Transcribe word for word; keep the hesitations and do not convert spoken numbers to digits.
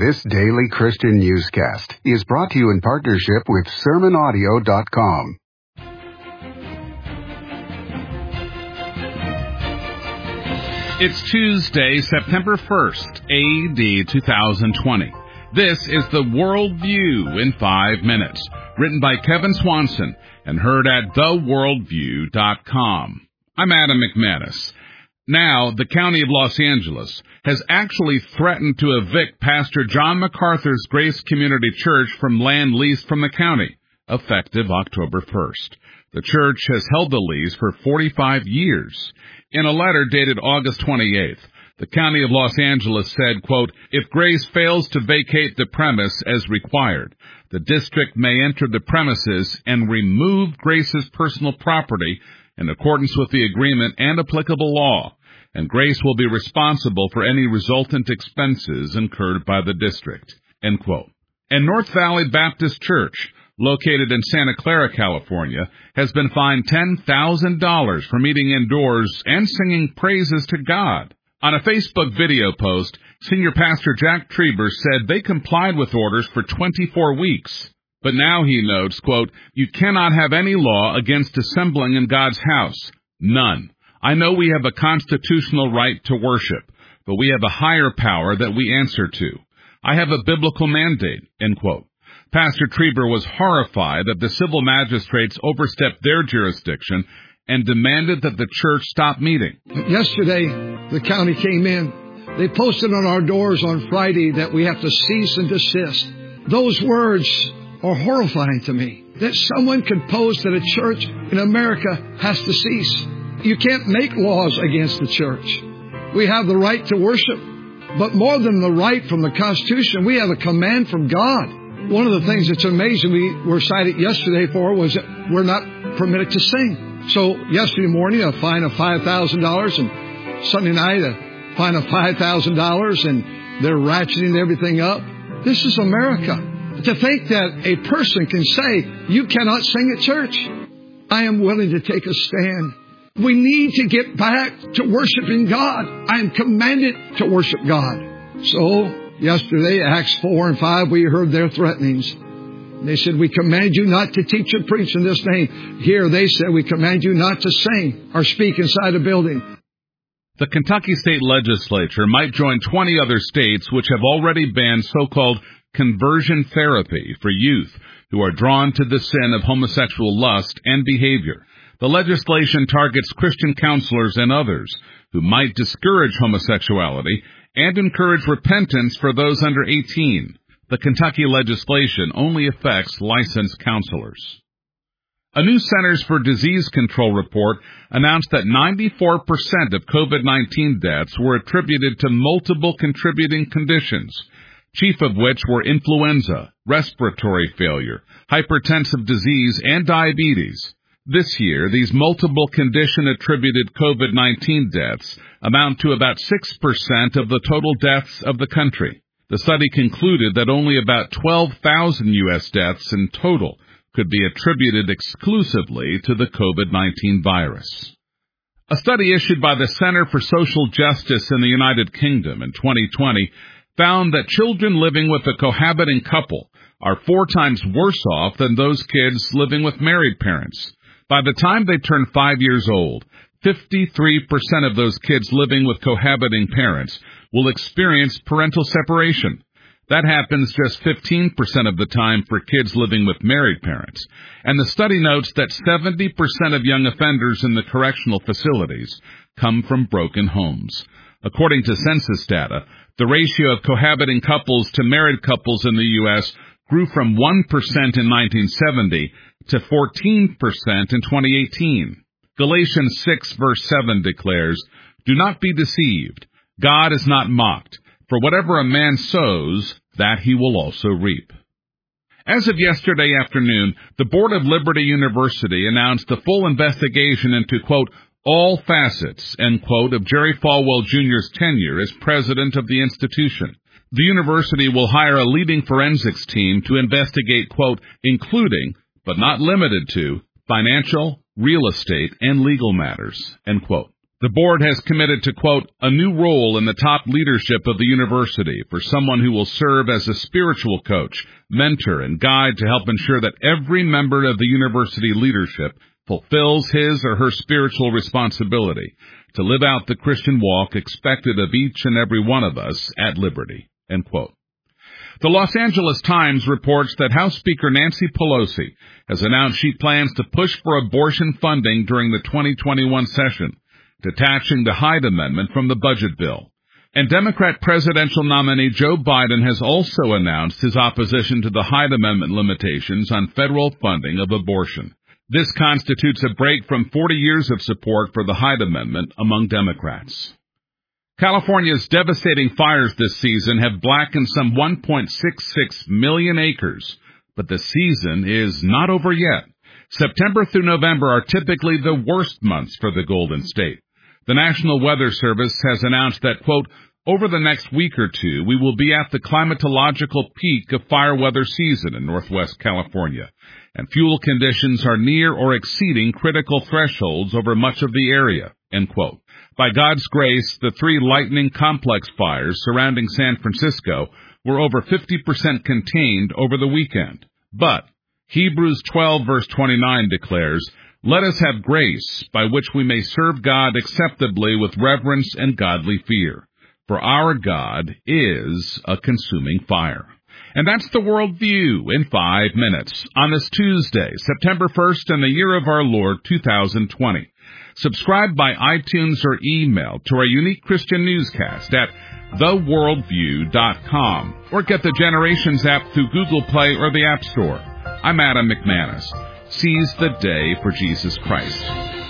This daily Christian newscast is brought to you in partnership with sermon audio dot com. It's Tuesday, September first, A D two thousand twenty. This is the Worldview in five minutes, written by Kevin Swanson and heard at the worldview dot com. I'm Adam McManus. Now, the County of Los Angeles has actually threatened to evict Pastor John MacArthur's Grace Community Church from land leased from the county, effective October first. The church has held the lease for forty-five years. In a letter dated August twenty-eighth, the County of Los Angeles said, quote, "If Grace fails to vacate the premise as required, the district may enter the premises and remove Grace's personal property in accordance with the agreement and applicable law, and Grace will be responsible for any resultant expenses incurred by the district," end quote. And North Valley Baptist Church, located in Santa Clara, California, has been fined ten thousand dollars for meeting indoors and singing praises to God. On a Facebook video post, Senior Pastor Jack Trieber said they complied with orders for twenty-four weeks. But now he notes, quote, "You cannot have any law against assembling in God's house. None. I know we have a constitutional right to worship, but we have a higher power that we answer to. I have a biblical mandate," end quote. Pastor Trieber was horrified that the civil magistrates overstepped their jurisdiction and demanded that the church stop meeting. Yesterday, the county came in. They posted on our doors on Friday that we have to cease and desist. Those words are horrifying to me, that someone could post that a church in America has to cease. You can't make laws against the church. We have the right to worship, but more than the right from the Constitution, we have a command from God. One of the things that's amazing we were cited yesterday for was that we're not permitted to sing. So yesterday morning, a fine of five thousand dollars, and Sunday night, a fine of five thousand dollars, and they're ratcheting everything up. This is America. To think that a person can say, "You cannot sing at church." I am willing to take a stand. We need to get back to worshiping God. I am commanded to worship God. So, yesterday, Acts four and five, we heard their threatenings. They said, "We command you not to teach or preach in this name." Here they said, "We command you not to sing or speak inside a building." The Kentucky State Legislature might join twenty other states which have already banned so-called conversion therapy for youth who are drawn to the sin of homosexual lust and behavior. The legislation targets Christian counselors and others who might discourage homosexuality and encourage repentance for those under eighteen. The Kentucky legislation only affects licensed counselors. A new Centers for Disease Control report announced that ninety-four percent of COVID nineteen deaths were attributed to multiple contributing conditions, chief of which were influenza, respiratory failure, hypertensive disease, and diabetes. This year, these multiple condition-attributed COVID nineteen deaths amount to about six percent of the total deaths of the country. The study concluded that only about twelve thousand U S deaths in total could be attributed exclusively to the COVID nineteen virus. A study issued by the Center for Social Justice in the United Kingdom in twenty twenty found that children living with a cohabiting couple are four times worse off than those kids living with married parents. By the time they turn five years old, fifty-three percent of those kids living with cohabiting parents will experience parental separation. That happens just fifteen percent of the time for kids living with married parents. And the study notes that seventy percent of young offenders in the correctional facilities come from broken homes. According to census data, the ratio of cohabiting couples to married couples in the U S grew from one percent in nineteen seventy to fourteen percent in twenty eighteen. Galatians six verse seven declares, "Do not be deceived. God is not mocked. For whatever a man sows, that he will also reap." As of yesterday afternoon, the Board of Liberty University announced a full investigation into, quote, all facets, end quote, of Jerry Falwell Junior's tenure as president of the institution. The university will hire a leading forensics team to investigate, quote, including, but not limited to, financial, real estate, and legal matters, end quote. The board has committed to, quote, a new role in the top leadership of the university for someone who will serve as a spiritual coach, mentor, and guide to help ensure that every member of the university leadership fulfills his or her spiritual responsibility to live out the Christian walk expected of each and every one of us at Liberty, end quote. The Los Angeles Times reports that House Speaker Nancy Pelosi has announced she plans to push for abortion funding during the twenty twenty-one session, detaching the Hyde Amendment from the budget bill. And Democrat presidential nominee Joe Biden has also announced his opposition to the Hyde Amendment limitations on federal funding of abortion. This constitutes a break from forty years of support for the Hyde Amendment among Democrats. California's devastating fires this season have blackened some one point six six million acres, but the season is not over yet. September through November are typically the worst months for the Golden State. The National Weather Service has announced that, quote, over the next week or two, we will be at the climatological peak of fire weather season in Northwest California, and fuel conditions are near or exceeding critical thresholds over much of the area, end quote. By God's grace, the three lightning complex fires surrounding San Francisco were over fifty percent contained over the weekend. But Hebrews twelve verse twenty-nine declares, let us have grace by which we may serve God acceptably with reverence and godly fear. For our God is a consuming fire. And that's the World View in five minutes on this Tuesday, September first, in the year of our Lord, two thousand twenty. Subscribe by iTunes or email to our unique Christian newscast at the worldview dot com or get the Generations app through Google Play or the App Store. I'm Adam McManus. Seize the day for Jesus Christ.